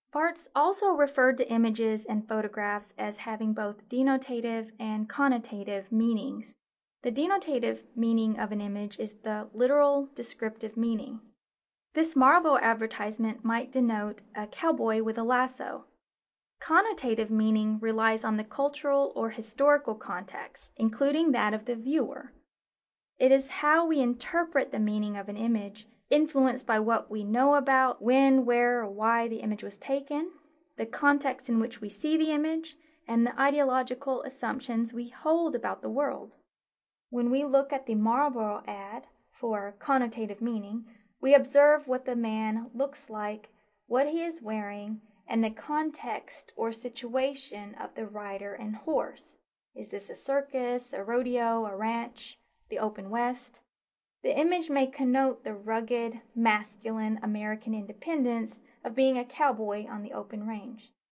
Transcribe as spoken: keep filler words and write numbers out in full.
Barthes also referred to images and photographs as having both denotative and connotative meanings. The denotative meaning of an image is the literal descriptive meaning. This Marlboro advertisement might denote a cowboy with a lasso. Connotative meaning relies on the cultural or historical context, including that of the viewer. It is how we interpret the meaning of an image, influenced by what we know about when, where, or why the image was taken, the context in which we see the image, and the ideological assumptions we hold about the world. When we look at the Marlboro ad for connotative meaning, we observe what the man looks like, what he is wearing, and the context or situation of the rider and horse. Is this a circus, a rodeo, a ranch, the open west? The image may connote the rugged, masculine American independence of being a cowboy on the open range.